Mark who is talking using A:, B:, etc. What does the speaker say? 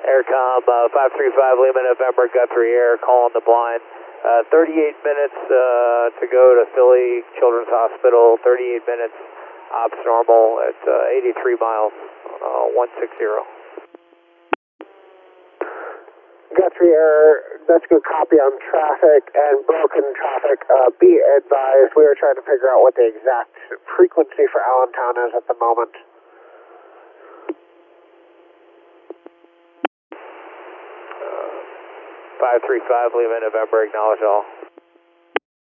A: Aircom 535 Lima November, Guthrie Air, calling the blind. 38 minutes to go to Philly Children's Hospital, 38 minutes, ops normal at 83 miles, 160.
B: Guthrie Air, that's a good copy on traffic and broken traffic. Be advised, we are trying to figure out what the exact frequency for Allentown is at the moment.
A: 535 Lima November, acknowledge all.